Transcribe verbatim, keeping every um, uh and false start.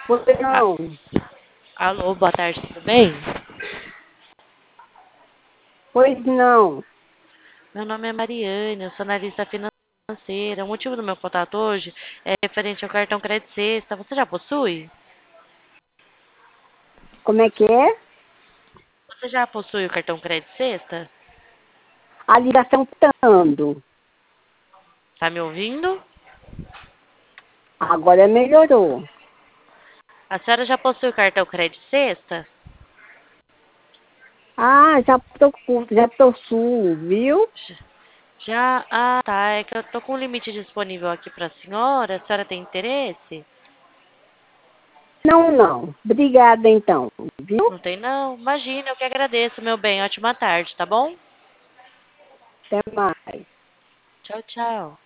Pois A- não. Alô, boa tarde, tudo bem? Pois não. Meu nome é Mariane, eu sou analista financeira. O motivo do meu contato hoje é referente ao cartão Crédito Sexta. Você já possui? Como é que é? Você já possui o cartão Crédito Sexta? A ligação estando. Tá me ouvindo? Agora melhorou. A senhora já possui o cartão Crédito Sexta? Ah, já tô, com- já possuo, viu? J- Já? Ah, tá. É que eu tô com um limite disponível aqui pra senhora. A senhora tem interesse? Não, não. Obrigada, então, viu? Não tem, não? Imagina, eu que agradeço, meu bem. Ótima tarde, tá bom? Até mais. Tchau, tchau.